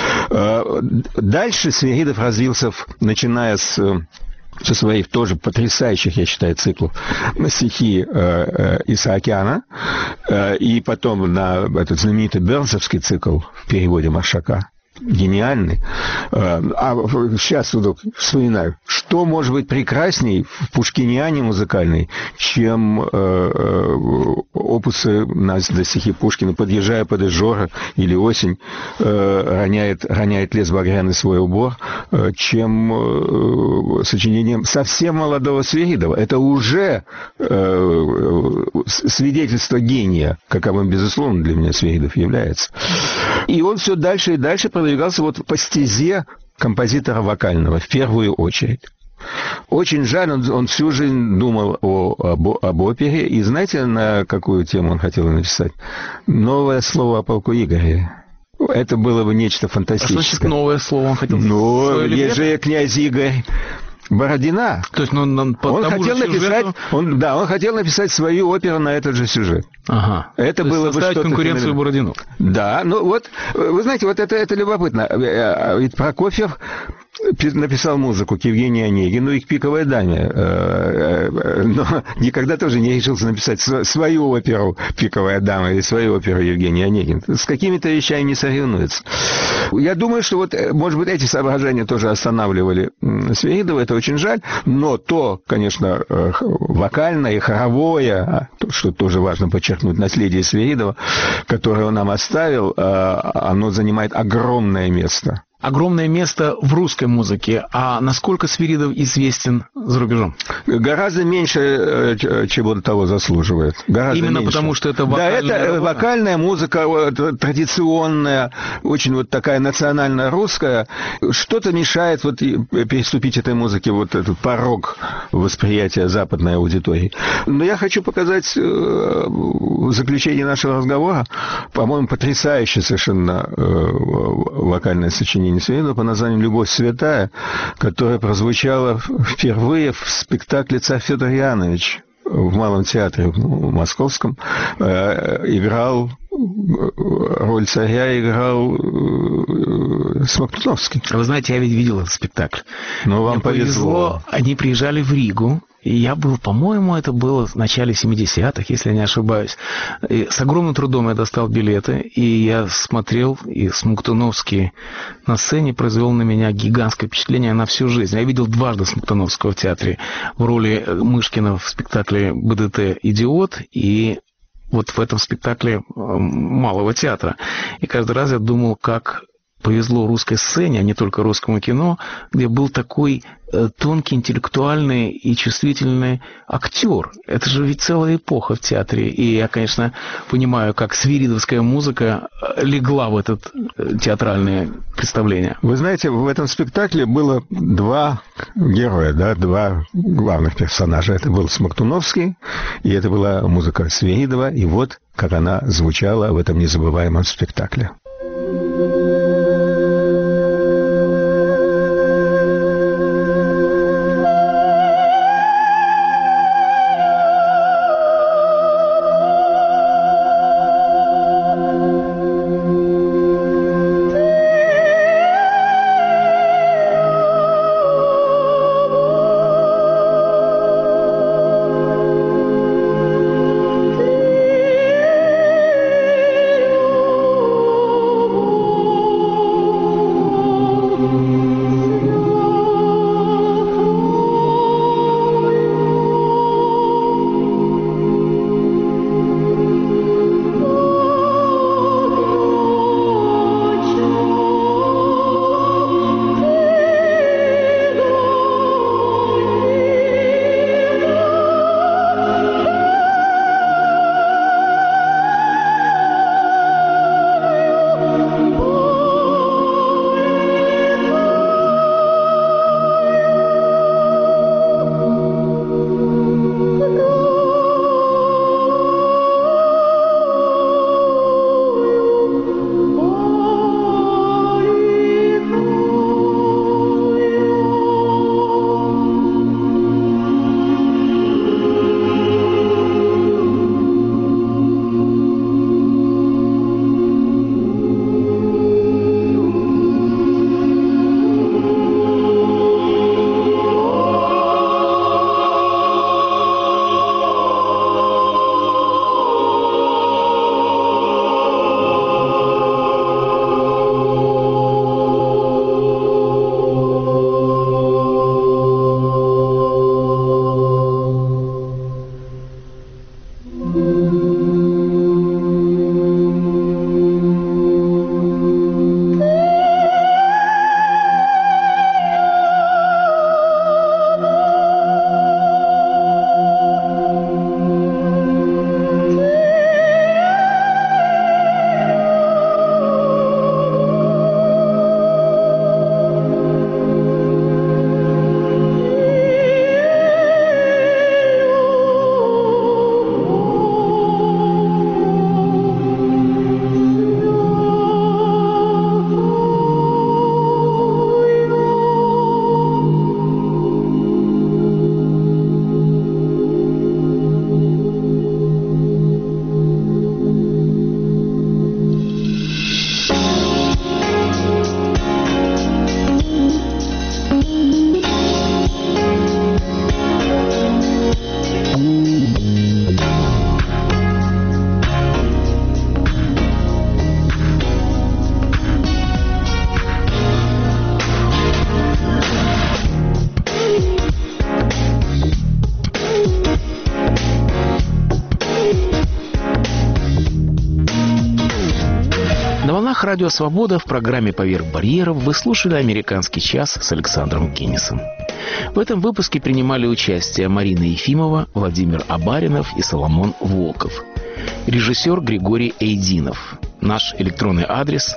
Speaker 9: Дальше Свиридов развился, начиная со своих тоже потрясающих, я считаю, циклов на стихи Исаакяна, и потом на этот знаменитый Бернсовский цикл в переводе Маршака. Гениальный. А сейчас вдруг вспоминаю, что может быть прекрасней в пушкиниане музыкальной, чем опусы на стихи Пушкина, подъезжая под Изжора или осень, роняет лес багряный свой убор, чем сочинением совсем молодого Свиридова. Это уже свидетельство гения, каковым, безусловно, для меня Свиридов является. И он все дальше и дальше продвигался вот по стезе композитора вокального, в первую очередь. Очень жаль, он всю жизнь думал об опере. И знаете, на какую тему он хотел написать? Новое слово о полку Игореве. Это было бы нечто фантастическое.
Speaker 3: А что значит новое слово он хотел?
Speaker 9: Ну, есть же князь Игорь Бородина.
Speaker 3: То есть, он
Speaker 9: хотел написать свою оперу на этот же сюжет.
Speaker 3: Ага.
Speaker 9: Это было бы что-то
Speaker 3: конкуренцию Бородину.
Speaker 9: Да, ну вот, вы знаете, вот это любопытно. Ведь Прокофьев написал музыку к Евгению Онегину и к «Пиковой даме», но никогда тоже не решился написать свою оперу «Пиковая дама» или свою оперу Евгений Онегин. С какими-то вещами не соревнуется. Я думаю, что вот, может быть, эти соображения тоже останавливали Свиридова, это очень жаль, но то, конечно, вокальное и хоровое, что тоже важно подчеркнуть, наследие Свиридова, которое он нам оставил, оно занимает огромное место
Speaker 3: огромное место в русской музыке. А насколько Свиридов известен за рубежом?
Speaker 9: Гораздо меньше, чем он того заслуживает. Гораздо
Speaker 3: Именно
Speaker 9: меньше.
Speaker 3: потому, что это вокальная
Speaker 9: Да, это
Speaker 3: работа?
Speaker 9: вокальная музыка, традиционная, очень вот такая национальная русская. Что-то мешает вот переступить этой музыке вот этот порог восприятия западной аудитории. Но я хочу показать в заключении нашего разговора, по-моему, потрясающее совершенно вокальное сочинение Свиридова по названию «Любовь святая», которое прозвучало впервые в спектакле «Царь Федор Янович» в Малом театре московском. Играл роль царя, играл Смоктуновский.
Speaker 3: Вы знаете, я ведь видел этот спектакль.
Speaker 9: Но вам
Speaker 3: Мне
Speaker 9: повезло.
Speaker 3: Они приезжали в Ригу. И я был, по-моему, это было в начале 70-х, если я не ошибаюсь. И с огромным трудом я достал билеты, и я смотрел, и Смоктуновский на сцене произвел на меня гигантское впечатление на всю жизнь. Я видел дважды Смоктуновского в театре в роли Мышкина в спектакле БДТ «Идиот» и вот в этом спектакле Малого театра. И каждый раз я думал, как повезло русской сцене, а не только русскому кино, где был такой тонкий, интеллектуальный и чувствительный актер. Это же ведь целая эпоха в театре. И я, конечно, понимаю, как свиридовская музыка легла в это театральное представление.
Speaker 9: Вы знаете, в этом спектакле было два героя, да, два главных персонажа. Это был Смоктуновский, и это была музыка Свиридова. И вот как она звучала в этом незабываемом спектакле.
Speaker 3: волнах Радио Свобода в программе «Поверх барьеров» вы слушали «Американский час» с Александром Генисом. В этом выпуске принимали участие Марина Ефимова, Владимир Абаринов и Соломон Волков. Режиссер Григорий Эйдинов. Наш электронный адрес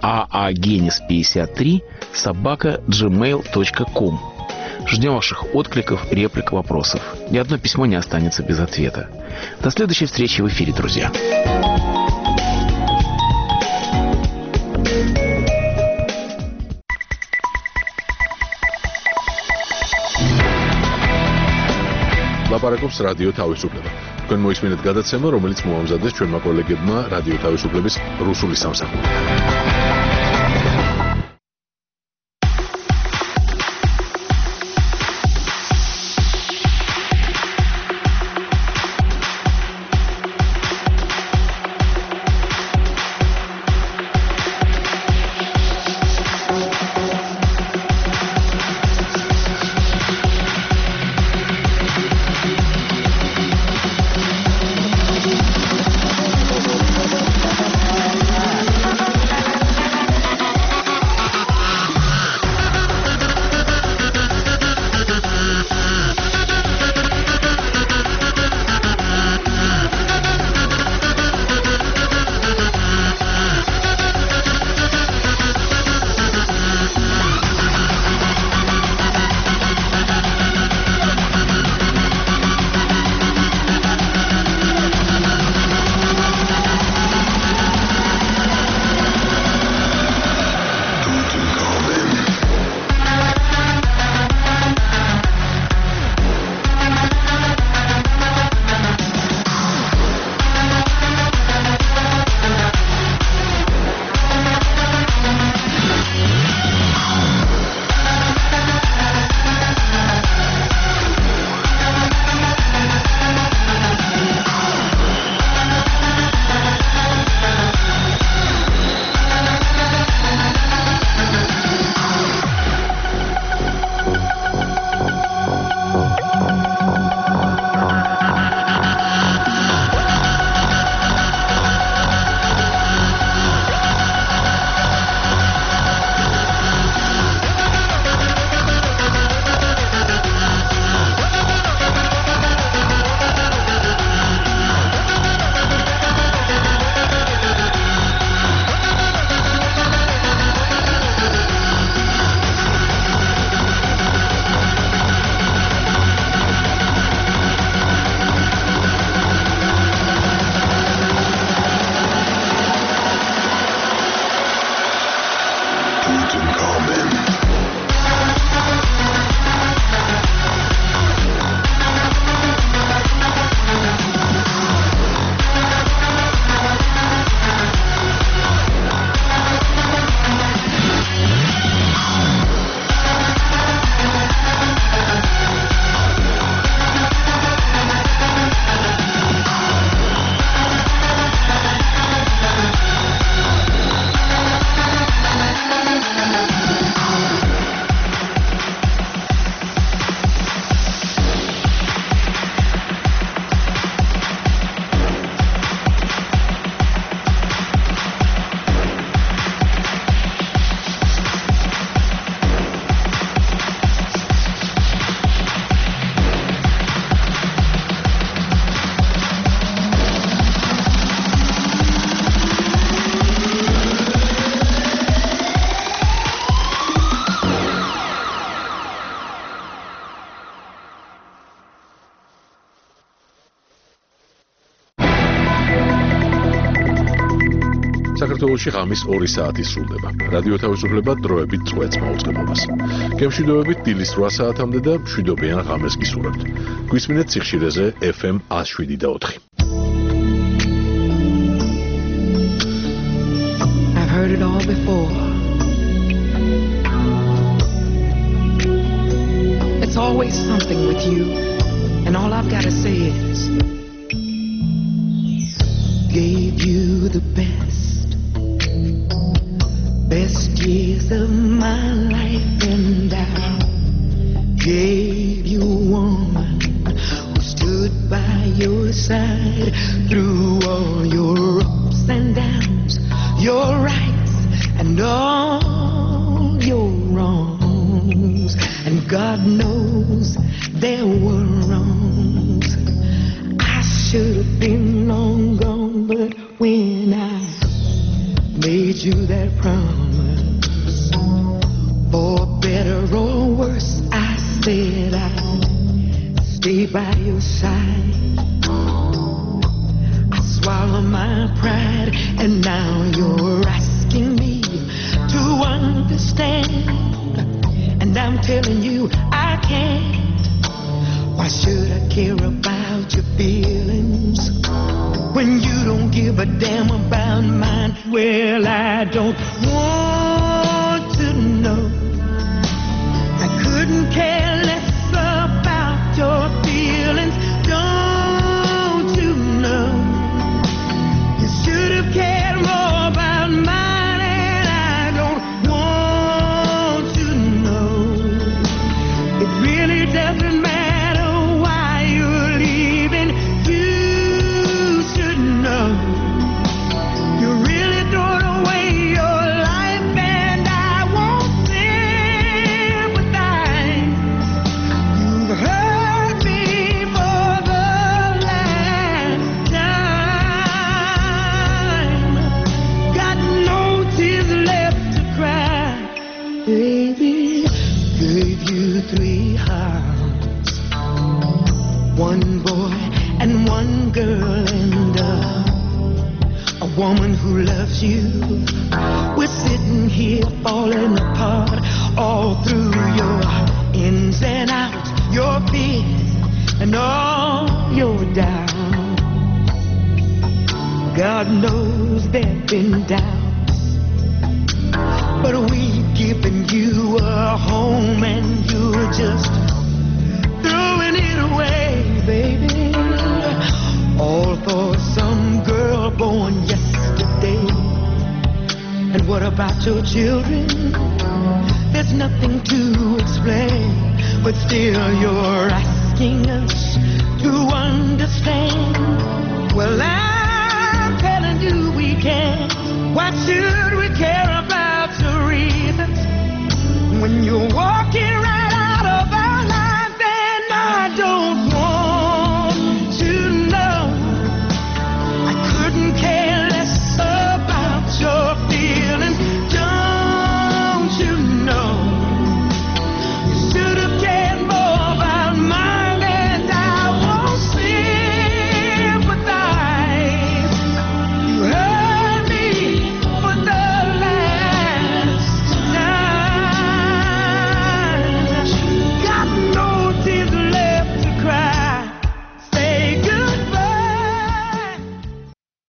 Speaker 3: aagenis53@gmail.com. Ждем ваших откликов, реплик, вопросов. Ни одно письмо не останется без ответа. До следующей встречи в эфире, друзья.
Speaker 1: ლაპარაკობს რადიო თავისუფლება. თქვენ მოისმინეთ გადაცემა, რომელიც მოამზადეს ჩვენმა კოლეგებმა რადიო თავისუფლების რუსული სამსახური. საქართველოში ღამის 2 საათი სრულდება. რადიო თავისუფლება დროებით წვეთს მაუწყებლობას. გემშვიდობებით დილის 8 საათამდე და მშვიდობიან ღამეს გისურვებთ. გვისმინეთ სიხშირეზე FM 107.4.
Speaker 10: I've heard it all before. It's always something with you, and all I've got to say is gave you the best years of my life, and I gave you a woman who stood by your side through all your ups and downs, your rights God knows there were wrongs. I should have been long gone, but when I made you that promise, for better or worse, I said I'd stay by your side. I swallow my pride, and now you're asking me to understand. And I'm telling you I can't. Why should I care about your feelings when you don't give a damn about mine? Well, I don't want to know. I couldn't care less about your feelings. Don't you know? You should have cared more about mine, and I don't want to know. It really doesn't matter why you're leaving. You should know. You really throwing away your life, and I won't sympathize. You've hurt me for the last time. Got no tears left to cry, baby. Gave you 3 hearts, 1 boy and 1 girl, and a woman who loves you. We're sitting here falling apart all through your ins and outs, your fears and all your doubts. God knows there've been doubts, but we've given you a home and you're just throwing it away, baby. All for some girl born yesterday. And what about your children? There's nothing to explain, but still you're asking us to understand. Well, I'm telling you we can't. Why should we care about your reasons when you walk